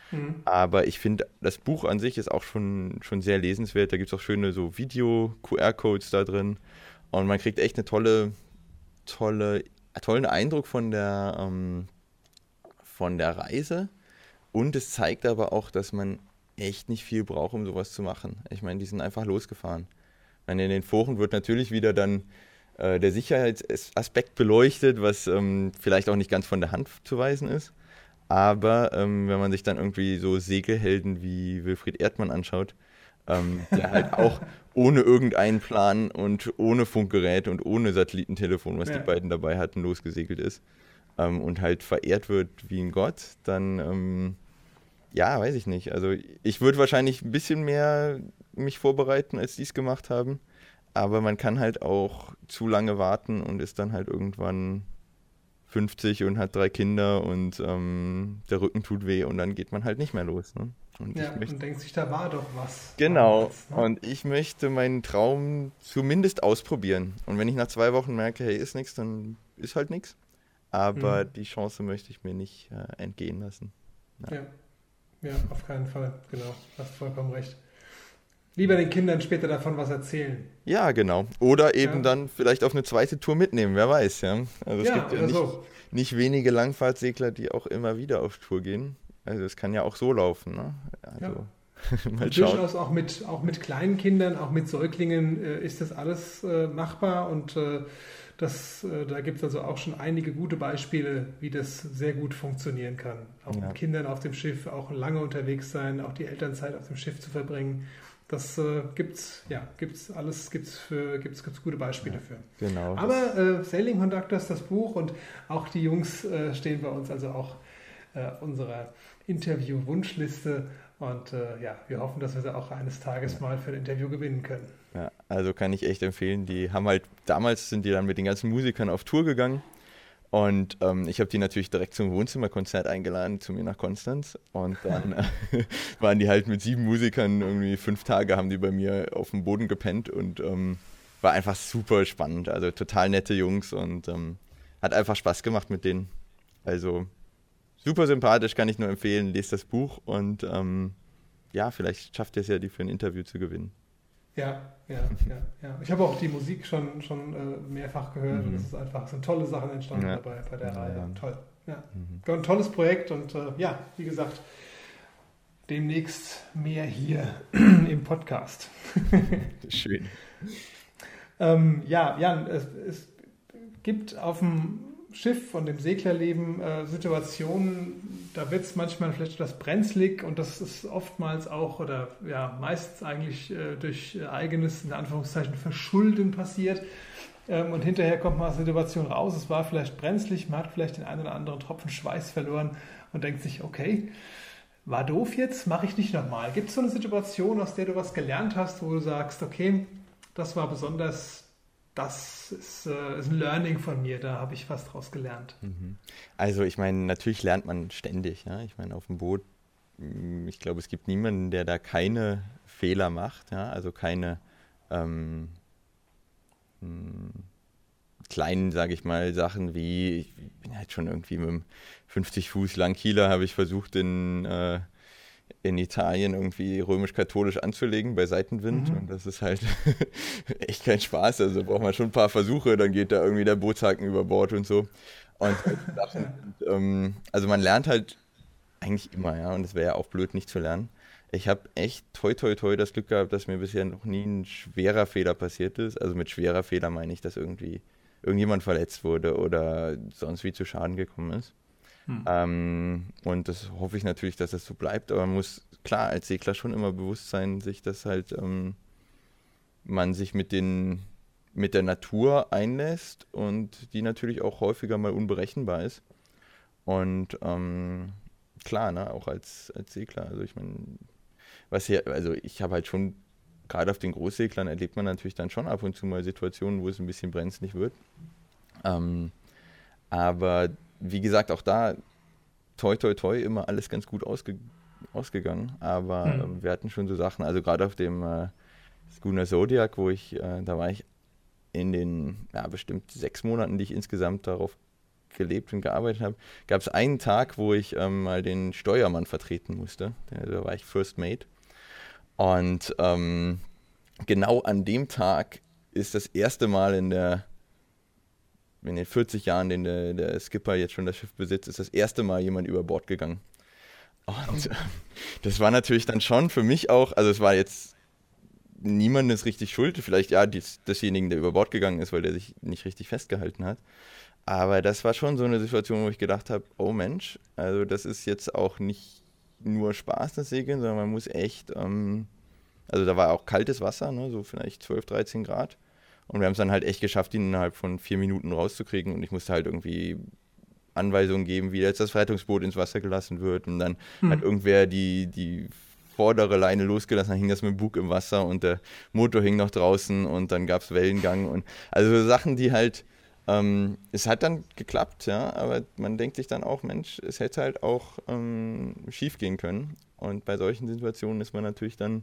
Aber ich finde, das Buch an sich ist auch schon sehr lesenswert. Da gibt es auch schöne so Video-QR-Codes da drin. Und man kriegt echt eine tollen Eindruck von der Reise. Und es zeigt aber auch, dass man echt nicht viel braucht, um sowas zu machen. Ich meine, die sind einfach losgefahren. Ich meine, in den Foren wird natürlich wieder dann der Sicherheitsaspekt beleuchtet, was vielleicht auch nicht ganz von der Hand zu weisen ist. Aber wenn man sich dann irgendwie so Segelhelden wie Wilfried Erdmann anschaut, der halt auch ohne irgendeinen Plan und ohne Funkgerät und ohne Satellitentelefon, was die beiden dabei hatten, losgesegelt ist und halt verehrt wird wie ein Gott, dann, ja, weiß ich nicht. Also ich würde wahrscheinlich ein bisschen mehr mich vorbereiten, als die es gemacht haben. Aber man kann halt auch zu lange warten und ist dann halt irgendwann 50 und hat 3 Kinder und der Rücken tut weh und dann geht man halt nicht mehr los. Ne? Und und denkt sich, da war doch was. Genau, damals, ne? Und ich möchte meinen Traum zumindest ausprobieren. Und wenn ich nach 2 Wochen merke, hey, ist nichts, dann ist halt nichts. Aber die Chance möchte ich mir nicht entgehen lassen. Ja, auf keinen Fall. Genau, hast vollkommen recht. Lieber den Kindern später davon was erzählen. Ja, genau. Oder eben dann vielleicht auf eine zweite Tour mitnehmen, wer weiß, ja. Also es gibt ja nicht wenige Langfahrtsegler, die auch immer wieder auf Tour gehen. Also es kann ja auch so laufen, ne? Also mal schauen. Durchaus auch mit kleinen Kindern, auch mit Säuglingen ist das alles machbar und da gibt es also auch schon einige gute Beispiele, wie das sehr gut funktionieren kann. Auch mit Kindern auf dem Schiff, auch lange unterwegs sein, auch die Elternzeit auf dem Schiff zu verbringen. Das gibt's gute Beispiele für. Genau. Aber Sailing Conductors, das Buch und auch die Jungs stehen bei uns also auch unserer Interview-Wunschliste und wir hoffen, dass wir sie auch eines Tages mal für ein Interview gewinnen können. Ja, also kann ich echt empfehlen. Die haben halt, damals sind die dann mit den ganzen Musikern auf Tour gegangen. Und ich habe die natürlich direkt zum Wohnzimmerkonzert eingeladen, zu mir nach Konstanz. Und dann waren die halt mit 7 Musikern, irgendwie 5 Tage haben die bei mir auf dem Boden gepennt und war einfach super spannend. Also total nette Jungs und hat einfach Spaß gemacht mit denen. Also super sympathisch, kann ich nur empfehlen. Lest das Buch und vielleicht schafft ihr es ja, die für ein Interview zu gewinnen. Ja. Ich habe auch die Musik schon mehrfach gehört und es sind tolle Sachen entstanden dabei bei der Reihe. Ja. Toll. Ja. Ein tolles Projekt und wie gesagt, demnächst mehr hier im Podcast. Schön. Jan, es gibt auf dem Schiff und im Seglerleben Situationen, da wird es manchmal vielleicht etwas brenzlig und das ist oftmals auch oder meistens eigentlich durch eigenes, in Anführungszeichen, Verschulden passiert und hinterher kommt mal eine Situation raus, es war vielleicht brenzlig, man hat vielleicht den einen oder anderen Tropfen Schweiß verloren und denkt sich, okay, war doof jetzt, mache ich nicht nochmal. Gibt es so eine Situation, aus der du was gelernt hast, wo du sagst, okay, das war besonders... Das ist ein Learning von mir, da habe ich was draus gelernt. Also ich meine, natürlich lernt man ständig. Ja? Ich meine, auf dem Boot, ich glaube, es gibt niemanden, der da keine Fehler macht. Ja? Also keine kleinen, sage ich mal, Sachen wie, ich bin halt schon irgendwie mit einem 50 Fuß Langkieler, habe ich versucht in Italien irgendwie römisch-katholisch anzulegen bei Seitenwind und das ist halt echt kein Spaß, also braucht man schon ein paar Versuche, dann geht da irgendwie der Bootshaken über Bord und so und also man lernt halt eigentlich immer, und es wäre ja auch blöd, nicht zu lernen. Ich habe echt toi das Glück gehabt, dass mir bisher noch nie ein schwerer Fehler passiert ist, also mit schwerer Fehler meine ich, dass irgendwie irgendjemand verletzt wurde oder sonst wie zu Schaden gekommen ist. Und das hoffe ich natürlich, dass das so bleibt, aber man muss klar als Segler schon immer bewusst sein, dass halt man sich mit der Natur einlässt und die natürlich auch häufiger mal unberechenbar ist. Und klar, ne, auch als Segler, also ich meine, also ich habe halt schon, gerade auf den Großseglern erlebt man natürlich dann schon ab und zu mal Situationen, wo es ein bisschen brenzlig wird. Aber wie gesagt, auch da toi immer alles ganz gut ausgegangen, aber wir hatten schon so Sachen, also gerade auf dem Schooner Zodiac, da war ich in den bestimmt 6 Monaten, die ich insgesamt darauf gelebt und gearbeitet habe, gab es einen Tag, wo ich mal den Steuermann vertreten musste. Da war ich First Mate. Und genau an dem Tag ist das erste Mal in den 40 Jahren, den der Skipper jetzt schon das Schiff besitzt, ist das erste Mal jemand über Bord gegangen. Und das war natürlich dann schon für mich auch, also es war jetzt niemandes richtig schuld, vielleicht ja desjenigen, der über Bord gegangen ist, weil der sich nicht richtig festgehalten hat. Aber das war schon so eine Situation, wo ich gedacht habe, oh Mensch, also das ist jetzt auch nicht nur Spaß, das Segeln, sondern man muss echt, also da war auch kaltes Wasser, ne, so vielleicht 12, 13 Grad. Und wir haben es dann halt echt geschafft, ihn innerhalb von 4 Minuten rauszukriegen. Und ich musste halt irgendwie Anweisungen geben, wie jetzt das Rettungsboot ins Wasser gelassen wird. Und dann hat irgendwer die vordere Leine losgelassen, dann hing das mit dem Bug im Wasser und der Motor hing noch draußen und dann gab es Wellengang. Und also so Sachen, die halt, es hat dann geklappt, ja, aber man denkt sich dann auch, Mensch, es hätte halt auch schief gehen können. Und bei solchen Situationen ist man natürlich dann,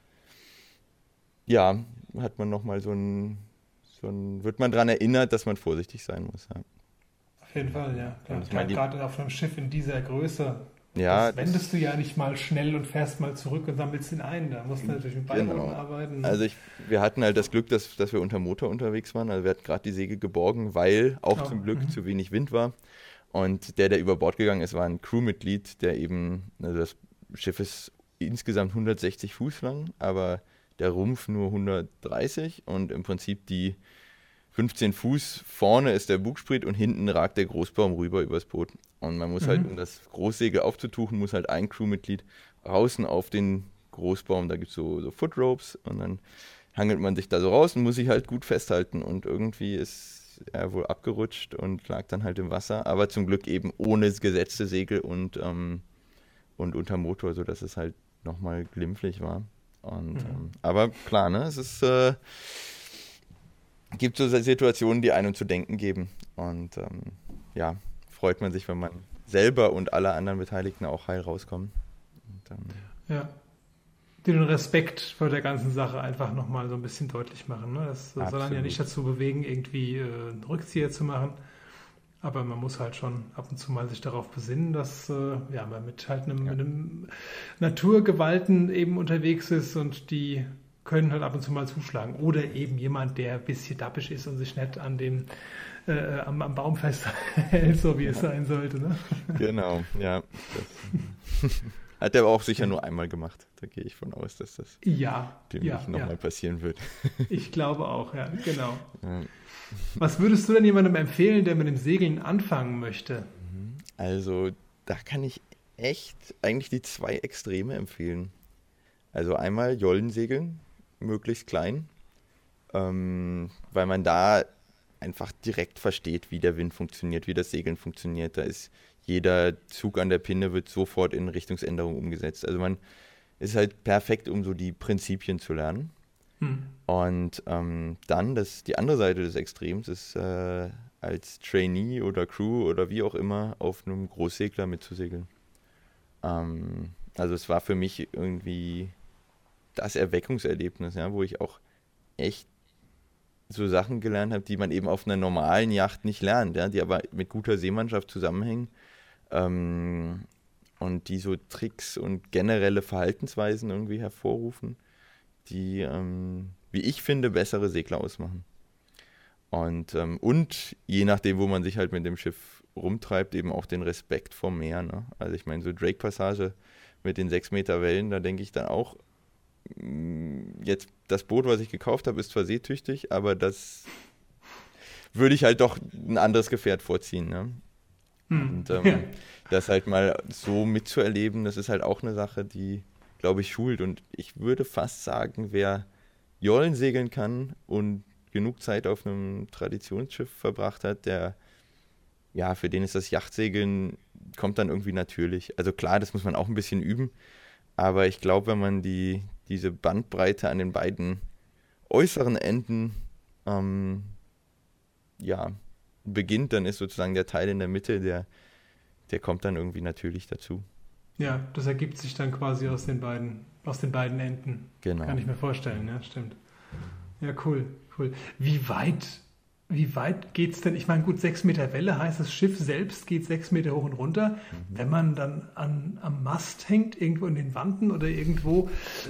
ja, hat man nochmal wird man daran erinnert, dass man vorsichtig sein muss. Ja. Auf jeden Fall, ja. Ich meine, gerade auf einem Schiff in dieser Größe, ja, das wendest du ja nicht mal schnell und fährst mal zurück und sammelst ihn ein. Da musst du natürlich mit Beibooten arbeiten. Also wir hatten halt das Glück, dass wir unter Motor unterwegs waren. Also wir hatten gerade die Segel geborgen, weil auch zum Glück zu wenig Wind war. Und der über Bord gegangen ist, war ein Crewmitglied, der eben, also das Schiff ist insgesamt 160 Fuß lang, aber der Rumpf nur 130 und im Prinzip die 15 Fuß vorne ist der Bugspriet und hinten ragt der Großbaum rüber übers Boot. Und man muss halt, um das Großsegel aufzutuchen, muss halt ein Crewmitglied außen auf den Großbaum, da gibt es so Footropes und dann hangelt man sich da so raus und muss sich halt gut festhalten und irgendwie ist er wohl abgerutscht und lag dann halt im Wasser, aber zum Glück eben ohne gesetzte Segel und unter Motor, sodass es halt nochmal glimpflich war. Und, aber klar, ne, es ist, gibt so Situationen, die einem zu denken geben. Und ja, freut man sich, wenn man selber und alle anderen Beteiligten auch heil rauskommen. Und, ja, den Respekt vor der ganzen Sache einfach nochmal so ein bisschen deutlich machen. Ne? Das soll dann ja nicht dazu bewegen, irgendwie einen Rückzieher zu machen. Aber man muss halt schon ab und zu mal sich darauf besinnen, dass man mit halt einem Naturgewalten eben unterwegs ist und die können halt ab und zu mal zuschlagen. Oder eben jemand, der ein bisschen dappisch ist und sich nicht an am Baum festhält, so wie es sein sollte. Ne? Genau, ja. Das hat er aber auch sicher nur einmal gemacht. Da gehe ich von aus, dass das dem nicht nochmal passieren wird. Ich glaube auch, ja, genau. Ja. Was würdest du denn jemandem empfehlen, der mit dem Segeln anfangen möchte? Also, da kann ich echt eigentlich die 2 Extreme empfehlen. Also einmal Jollensegeln, möglichst klein, weil man da einfach direkt versteht, wie der Wind funktioniert, wie das Segeln funktioniert. Da ist jeder Zug an der Pinne wird sofort in Richtungsänderung umgesetzt. Also man ist halt perfekt, um so die Prinzipien zu lernen. Und dann die andere Seite des Extrems ist als Trainee oder Crew oder wie auch immer auf einem Großsegler mitzusegeln. Also es war für mich irgendwie das Erweckungserlebnis, ja, wo ich auch echt so Sachen gelernt habe, die man eben auf einer normalen Yacht nicht lernt, ja, die aber mit guter Seemannschaft zusammenhängen und die so Tricks und generelle Verhaltensweisen irgendwie hervorrufen, die, wie ich finde, bessere Segler ausmachen. Und je nachdem, wo man sich halt mit dem Schiff rumtreibt, eben auch den Respekt vor Meer. Ne? Also ich meine, so Drake-Passage mit den 6 Meter Wellen, da denke ich dann auch, jetzt das Boot, was ich gekauft habe, ist zwar seetüchtig, aber das würde ich halt doch ein anderes Gefährt vorziehen. Ne? Und das halt mal so mitzuerleben, das ist halt auch eine Sache, die, glaube ich, schult. Und ich würde fast sagen, wer Jollen segeln kann und genug Zeit auf einem Traditionsschiff verbracht hat, für den ist das Yachtsegeln, kommt dann irgendwie natürlich. Also klar, das muss man auch ein bisschen üben, aber ich glaube, wenn man diese Bandbreite an den beiden äußeren Enden beginnt, dann ist sozusagen der Teil in der Mitte, der kommt dann irgendwie natürlich dazu. Ja, das ergibt sich dann quasi aus den beiden Enden. Genau. Kann ich mir vorstellen, ja, stimmt. Ja, cool. Wie weit wie weit geht es denn? Ich meine, gut, 6 Meter Welle heißt, das Schiff selbst geht 6 Meter hoch und runter. Wenn man dann am Mast hängt, irgendwo in den Wanden oder irgendwo,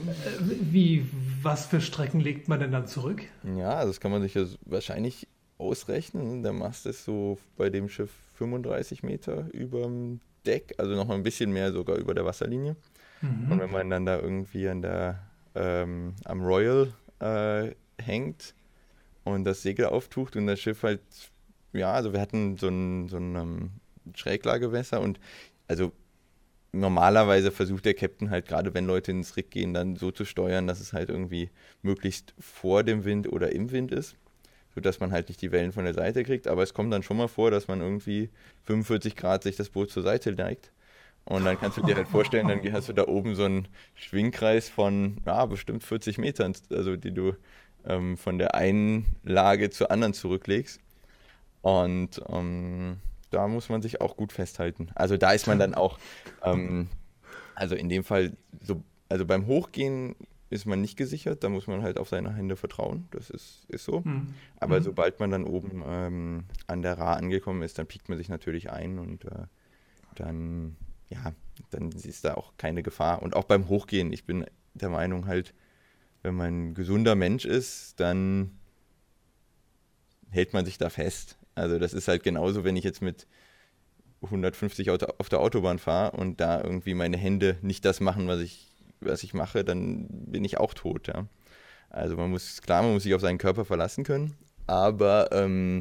was für Strecken legt man denn dann zurück? Ja, das kann man sich ja wahrscheinlich ausrechnen. Der Mast ist so bei dem Schiff 35 Meter über dem Deck, also noch mal ein bisschen mehr sogar über der Wasserlinie. Und wenn man dann da irgendwie am Royal hängt und das Segel auftucht und das Schiff halt, ja, also wir hatten so ein Schräglagewässer und also normalerweise versucht der Captain halt, gerade wenn Leute ins Rig gehen, dann so zu steuern, dass es halt irgendwie möglichst vor dem Wind oder im Wind ist, sodass man halt nicht die Wellen von der Seite kriegt, aber es kommt dann schon mal vor, dass man irgendwie 45 Grad sich das Boot zur Seite neigt. Und dann kannst du dir halt vorstellen, dann hast du da oben so einen Schwingkreis von bestimmt 40 Metern, also die du von der einen Lage zur anderen zurücklegst. Und da muss man sich auch gut festhalten. Also da ist man dann auch, also in dem Fall, also beim Hochgehen ist man nicht gesichert, da muss man halt auf seine Hände vertrauen, das ist so. Aber sobald man dann oben an der Ra angekommen ist, dann piekt man sich natürlich ein und dann ist da auch keine Gefahr. Und auch beim Hochgehen, ich bin der Meinung halt, wenn man ein gesunder Mensch ist, dann hält man sich da fest. Also das ist halt genauso, wenn ich jetzt mit 150 auf der Autobahn fahre und da irgendwie meine Hände nicht das machen, was ich mache, dann bin ich auch tot. Ja. Also man muss sich auf seinen Körper verlassen können, aber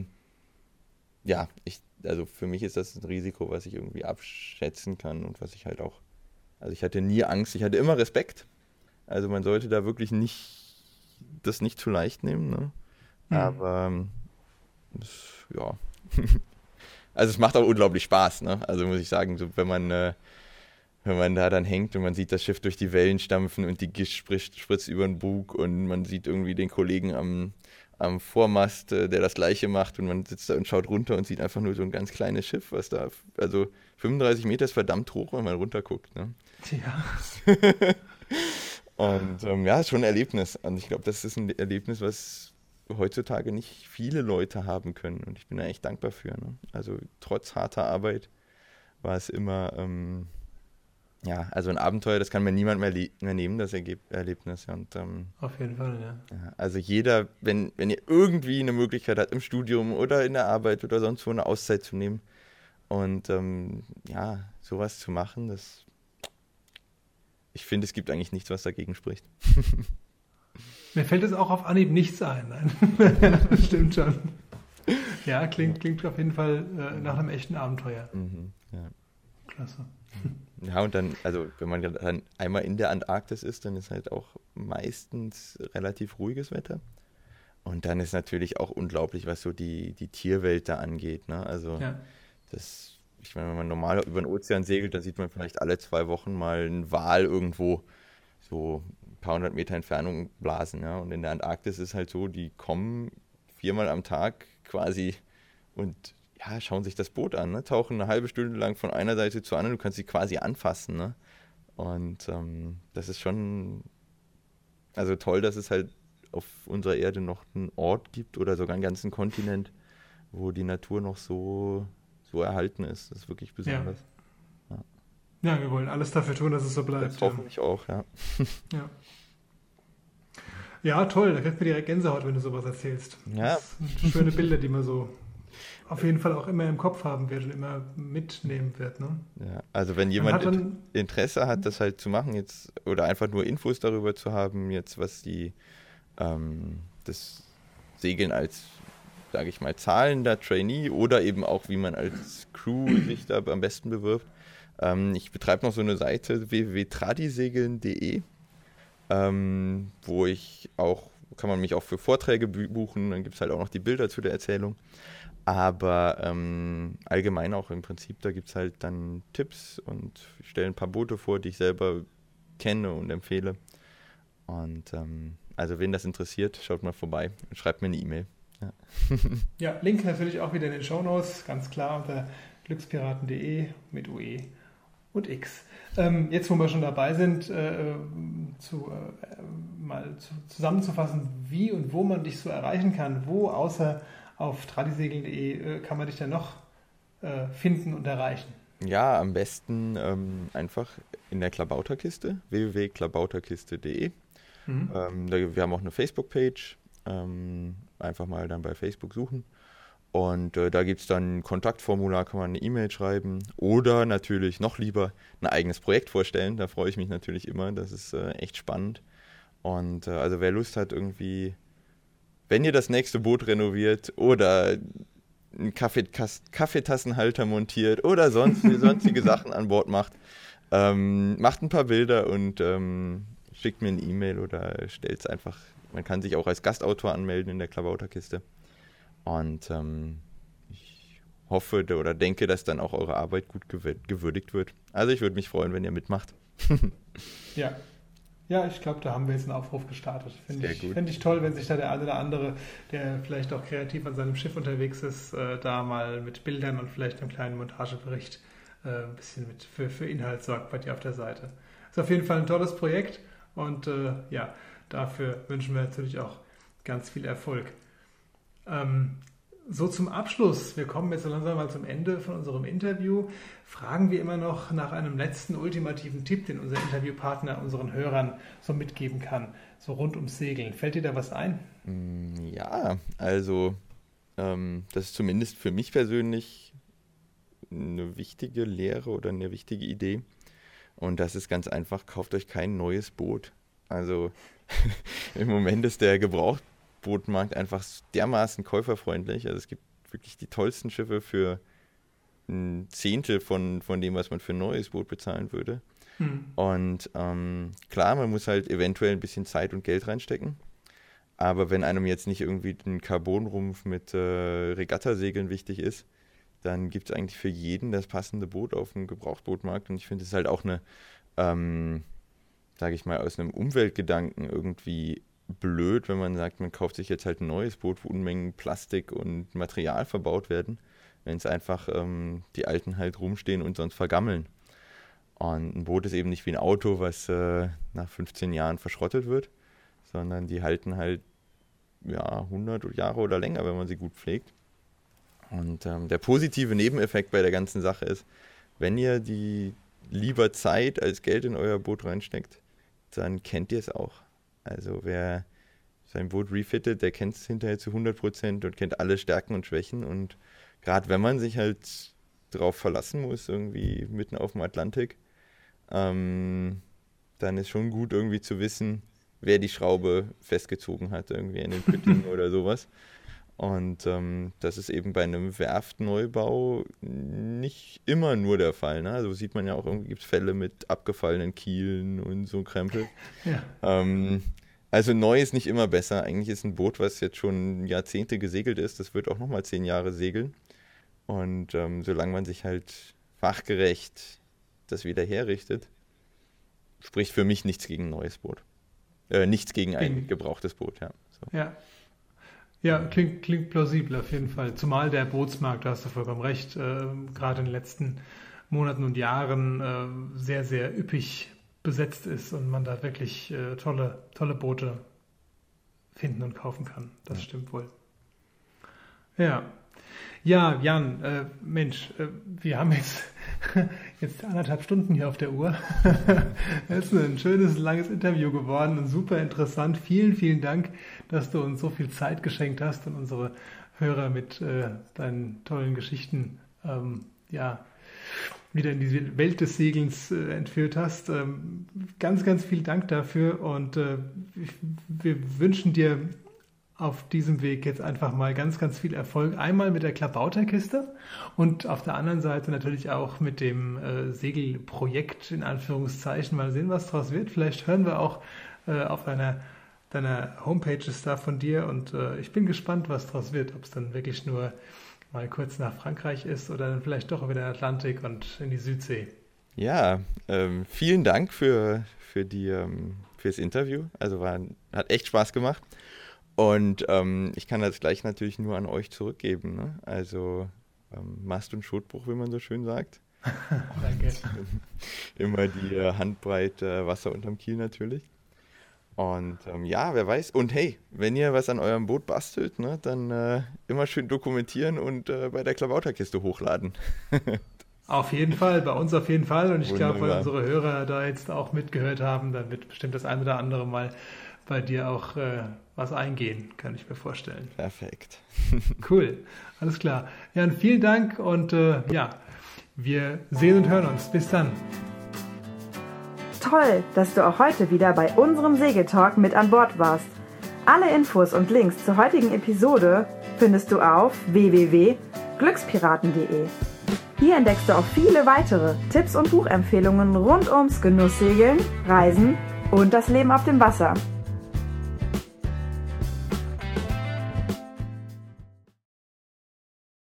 also für mich ist das ein Risiko, was ich irgendwie abschätzen kann und was ich halt auch, also ich hatte nie Angst, ich hatte immer Respekt. Also man sollte da wirklich das nicht zu leicht nehmen, ne? Aber ja, also es macht auch unglaublich Spaß, ne? Also muss ich sagen, so wenn man da dann hängt und man sieht das Schiff durch die Wellen stampfen und die Gischt spritzt über den Bug und man sieht irgendwie den Kollegen am Vormast, der das Gleiche macht und man sitzt da und schaut runter und sieht einfach nur so ein ganz kleines Schiff, also 35 Meter ist verdammt hoch, wenn man runterguckt, ne? Ja. Und ist schon ein Erlebnis. Und ich glaube, das ist ein Erlebnis, was heutzutage nicht viele Leute haben können. Und ich bin da echt dankbar für. Ne? Also trotz harter Arbeit war es immer, also ein Abenteuer, das kann mir niemand mehr nehmen, das Erlebnis. Und, auf jeden Fall, ja. Also jeder, wenn ihr irgendwie eine Möglichkeit habt, im Studium oder in der Arbeit oder sonst wo eine Auszeit zu nehmen und sowas zu machen, ich finde, es gibt eigentlich nichts, was dagegen spricht. Mir fällt es auch auf Anhieb nichts ein. Nein. Das stimmt schon. Ja, klingt auf jeden Fall nach einem echten Abenteuer. Ja. Klasse. Ja, und dann, also wenn man dann einmal in der Antarktis ist, dann ist halt auch meistens relativ ruhiges Wetter. Und dann ist natürlich auch unglaublich, was so die Tierwelt da angeht. Ne? Also ich meine, wenn man normal über den Ozean segelt, dann sieht man vielleicht alle 2 Wochen mal einen Wal irgendwo so ein paar 100 Meter Entfernung blasen. Ja? Und in der Antarktis ist halt so, die kommen 4-mal am Tag quasi und schauen sich das Boot an, ne? Tauchen eine halbe Stunde lang von einer Seite zur anderen, du kannst sie quasi anfassen. Ne? Und das ist schon also toll, dass es halt auf unserer Erde noch einen Ort gibt oder sogar einen ganzen Kontinent, wo die Natur noch so erhalten ist. Das ist wirklich besonders. Ja, wir wollen alles dafür tun, dass es so bleibt. Das hoffe ich auch, ja. Ja, toll. Da kriegt mir direkt Gänsehaut, wenn du sowas erzählst. Ja. Das sind schöne Bilder, die man so auf jeden Fall auch immer im Kopf haben wird und immer mitnehmen wird. Ne? Ja, also wenn jemand Interesse hat, das halt zu machen jetzt oder einfach nur Infos darüber zu haben, jetzt was das Segeln als, sage ich mal, zahlender Trainee oder eben auch, wie man als Crew sich da am besten bewirbt. Ich betreibe noch so eine Seite www.tradisegeln.de, wo kann man mich auch für Vorträge buchen, dann gibt es halt auch noch die Bilder zu der Erzählung. Aber allgemein auch im Prinzip, da gibt es halt dann Tipps und ich stelle ein paar Boote vor, die ich selber kenne und empfehle. Und also wen das interessiert, schaut mal vorbei und schreibt mir eine E-Mail. Ja, Link natürlich auch wieder in den Shownotes, ganz klar unter glückspiraten.de mit UE und X. Jetzt, wo wir schon dabei sind, zusammenzufassen, wie und wo man dich so erreichen kann, wo außer auf tradisegeln.de kann man dich dann noch finden und erreichen? Ja, am besten einfach in der Klabauterkiste, www.klabauterkiste.de. Wir haben auch eine Facebook-Page, einfach mal dann bei Facebook suchen. Und da gibt es dann ein Kontaktformular, kann man eine E-Mail schreiben oder natürlich noch lieber ein eigenes Projekt vorstellen. Da freue ich mich natürlich immer, das ist echt spannend. Und also wer Lust hat irgendwie, wenn ihr das nächste Boot renoviert oder einen Kaffeetassenhalter montiert oder sonstige Sachen an Bord macht, macht ein paar Bilder und schickt mir eine E-Mail oder stellt es einfach. Man kann sich auch als Gastautor anmelden in der Klabauterkiste. Und ich hoffe oder denke, dass dann auch eure Arbeit gut gewürdigt wird. Also ich würde mich freuen, wenn ihr mitmacht. Ja. Ja, ich glaube, da haben wir jetzt einen Aufruf gestartet. Finde ich toll, wenn sich da der eine oder andere, der vielleicht auch kreativ an seinem Schiff unterwegs ist, da mal mit Bildern und vielleicht einem kleinen Montagebericht ein bisschen für Inhalt sorgt bei dir auf der Seite. Ist auf jeden Fall ein tolles Projekt und dafür wünschen wir natürlich auch ganz viel Erfolg. So zum Abschluss, wir kommen jetzt so langsam mal zum Ende von unserem Interview, fragen wir immer noch nach einem letzten ultimativen Tipp, den unser Interviewpartner unseren Hörern so mitgeben kann, so rund ums Segeln. Fällt dir da was ein? Ja, also das ist zumindest für mich persönlich eine wichtige Lehre oder eine wichtige Idee. Und das ist ganz einfach, kauft euch kein neues Boot. Also im Moment ist der Gebrauchtbootmarkt einfach dermaßen käuferfreundlich. Also es gibt wirklich die tollsten Schiffe für ein Zehntel von dem, was man für ein neues Boot bezahlen würde. Und klar, man muss halt eventuell ein bisschen Zeit und Geld reinstecken. Aber wenn einem jetzt nicht irgendwie ein Carbonrumpf mit Regattasegeln wichtig ist, dann gibt es eigentlich für jeden das passende Boot auf dem Gebrauchtbootmarkt. Und ich finde es halt auch eine, sage ich mal, aus einem Umweltgedanken irgendwie blöd, wenn man sagt, man kauft sich jetzt halt ein neues Boot, wo Unmengen Plastik und Material verbaut werden, wenn es einfach die alten halt rumstehen und sonst vergammeln. Und ein Boot ist eben nicht wie ein Auto, was nach 15 Jahren verschrottet wird, sondern die halten halt 100 Jahre oder länger, wenn man sie gut pflegt. Und der positive Nebeneffekt bei der ganzen Sache ist, wenn ihr die lieber Zeit als Geld in euer Boot reinsteckt, dann kennt ihr es auch. Also wer sein Boot refittet, der kennt es hinterher zu 100% und kennt alle Stärken und Schwächen. Und gerade wenn man sich halt drauf verlassen muss, irgendwie mitten auf dem Atlantik, dann ist schon gut irgendwie zu wissen, wer die Schraube festgezogen hat, irgendwie in den Püttingen oder sowas. Und das ist eben bei einem Werftneubau nicht immer nur der Fall. Ne? Also sieht man ja auch, irgendwie gibt es Fälle mit abgefallenen Kielen und so Krempel. Ja. Also neu ist nicht immer besser. Eigentlich ist ein Boot, was jetzt schon Jahrzehnte gesegelt ist, das wird auch nochmal 10 Jahre segeln. Und solange man sich halt fachgerecht das wieder herrichtet, spricht für mich nichts gegen ein neues Boot. Nichts gegen ein gebrauchtes Boot, ja. So. Ja. Ja, klingt plausibel auf jeden Fall. Zumal der Bootsmarkt, da hast du vollkommen recht, gerade in den letzten Monaten und Jahren sehr, sehr üppig besetzt ist und man da wirklich tolle Boote finden und kaufen kann. Das stimmt wohl. Ja. Ja, Jan, Mensch, wir haben jetzt 1,5 Stunden hier auf der Uhr. Das ist ein schönes, langes Interview geworden und super interessant. Vielen, vielen Dank, dass du uns so viel Zeit geschenkt hast und unsere Hörer mit deinen tollen Geschichten wieder in die Welt des Segelns entführt hast. Ganz, ganz vielen Dank dafür und wir wünschen dir auf diesem Weg jetzt einfach mal ganz, ganz viel Erfolg. Einmal mit der Klabauterkiste und auf der anderen Seite natürlich auch mit dem Segelprojekt in Anführungszeichen. Mal sehen, was draus wird. Vielleicht hören wir auch auf deiner Homepages da von dir und ich bin gespannt, was draus wird. Ob es dann wirklich nur mal kurz nach Frankreich ist oder dann vielleicht doch über den Atlantik und in die Südsee. Ja, vielen Dank fürs Interview. Also hat echt Spaß gemacht. Und ich kann das gleich natürlich nur an euch zurückgeben. Ne? Also Mast- und Schotbruch, wie man so schön sagt. Danke. Immer die Handbreit Wasser unterm Kiel natürlich. Und ja, wer weiß. Und hey, wenn ihr was an eurem Boot bastelt, ne, dann immer schön dokumentieren und bei der Klabauterkiste hochladen. Auf jeden Fall, bei uns auf jeden Fall. Und ich glaube, weil Wunderbar. unsere Hörer da jetzt auch mitgehört haben, dann wird bestimmt das ein oder andere Mal bei dir auch was eingehen, kann ich mir vorstellen. Perfekt. Cool, alles klar. Jan, vielen Dank und ja, wir sehen und hören uns. Bis dann. Toll, dass du auch heute wieder bei unserem Segeltalk mit an Bord warst. Alle Infos und Links zur heutigen Episode findest du auf www.glückspiraten.de. Hier entdeckst du auch viele weitere Tipps und Buchempfehlungen rund ums Genusssegeln, Reisen und das Leben auf dem Wasser.